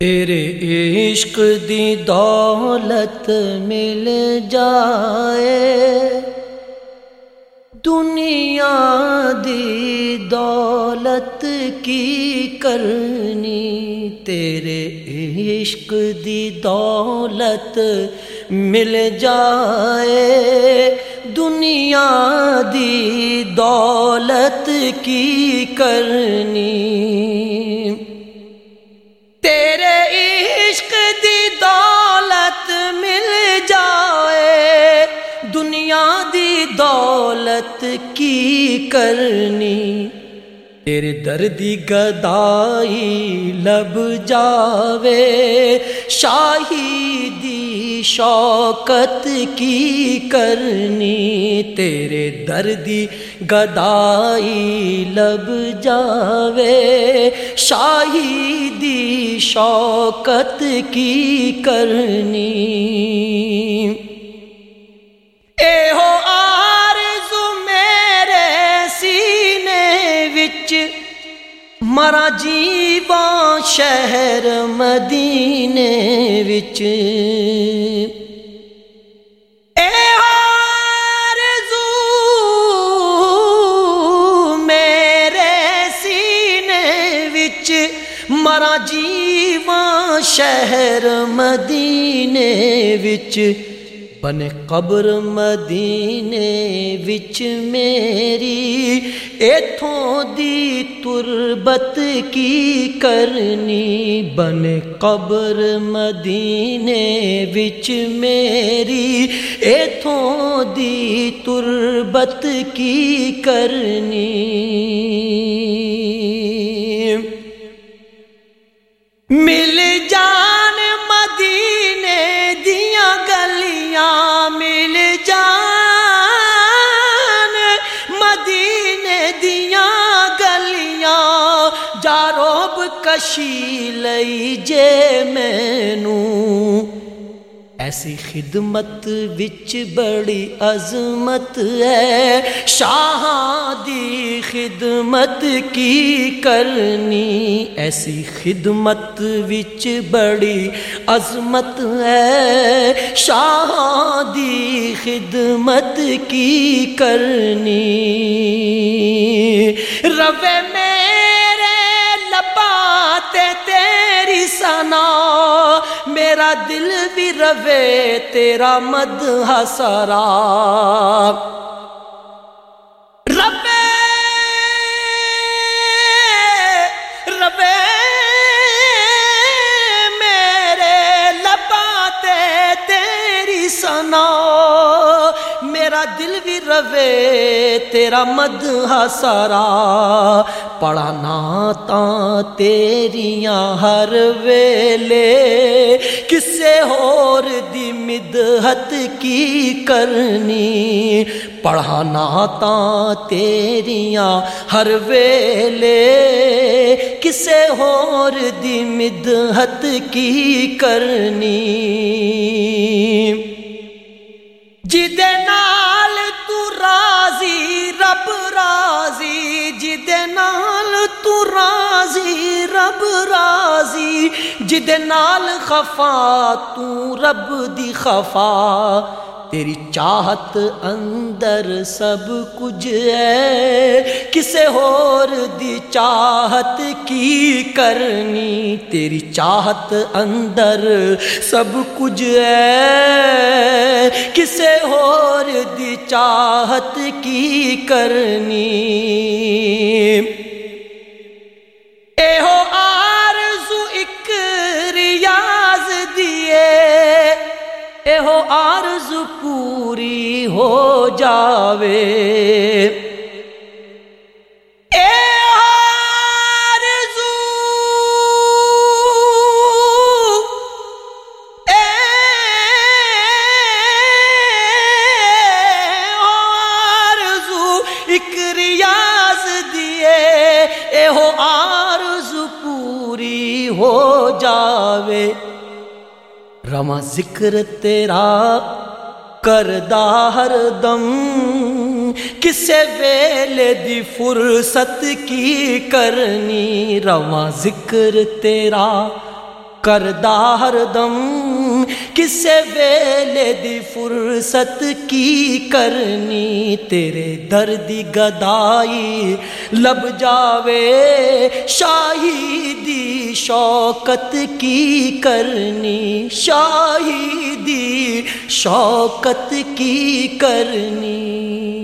تیرے عشق دی دولت مل جائے، دنیا دی دولت کی کرنی، تیرے عشق دی دولت مل جائے، دنیا دی دولت کی کرنی، تیرے عشق دی دولت مل جائے، دنیا دی دولت کی کرنی، تیرے دردی گدائی لب جاوے، شاہی دی شوکت کی کرنی، تیرے دردی گدائی لب جاوے، شاہی دی شوکت کی کرنی، اے ہو آرزو میرے سینے وچ، مرا جیواں شہر مدینے وچ، اے آرزو میرے سینے وچ، مرا جیواں شہر مدینے وچ، بنے قبر مدینے وچ میری، ایتھوں دی تربت کی کرنی، بنے قبر مدینے وچ میری، ایتھوں دی تربت کی کرنی، مل جان مدینے دیاں گلیاں، مل جان مدینے دیاں گلیاں، جا روب کشی لئی جے مینوں، ایسی خدمت وچ بڑی عظمت ہے، شاہاں دی خدمت کی کرنی، ایسی خدمت وچ بڑی عظمت ہے، شاہاں دی خدمت کی کرنی، روے میرے لباں تے تیری ثنا، میرا دل بھی روے تیرا مدح سرا، روے روے میرے لباں تے تیری ثنا، میرا دل بھی روے تیرا مدح سرا، پڑھا نعتاں تیریاں ہر ویلے، کسے ہور دی مدحت کی کرنی، پڑھا نعتاں تیریاں ہر ویلے، کسے ہور دی مدحت کی کرنی، جدے نال تو راضی رب راضی، جدے نال تو راضی رب راضی، جدے نال خفا تو رب دی خفا، تیری چاہت اندر سب کچھ ہے، کسے ہور دی چاہت کی کرنی، تیری چاہت اندر سب کچھ ہے، کسے ہور دی چاہت کی کرنی، اے ہو آرزو اک ریاض دیے، اے ہو آرزو پوری ہو جاوے، اے آرزو اے آرزو اک ریاض دیے، اے ہو آرزو پوری ہو جاوے، رواں ذکر تیرا کردا ہر دم، کسے ویلے دی فرصت کی کرنی، رواں ذکر تیرا کردا ہر دم کسے ویلے دی فرصت کی کرنی، تیرے دردی گدائی لب جاوے شاہدی شوکت کی کرنی، شاہدی شوکت کی کرنی۔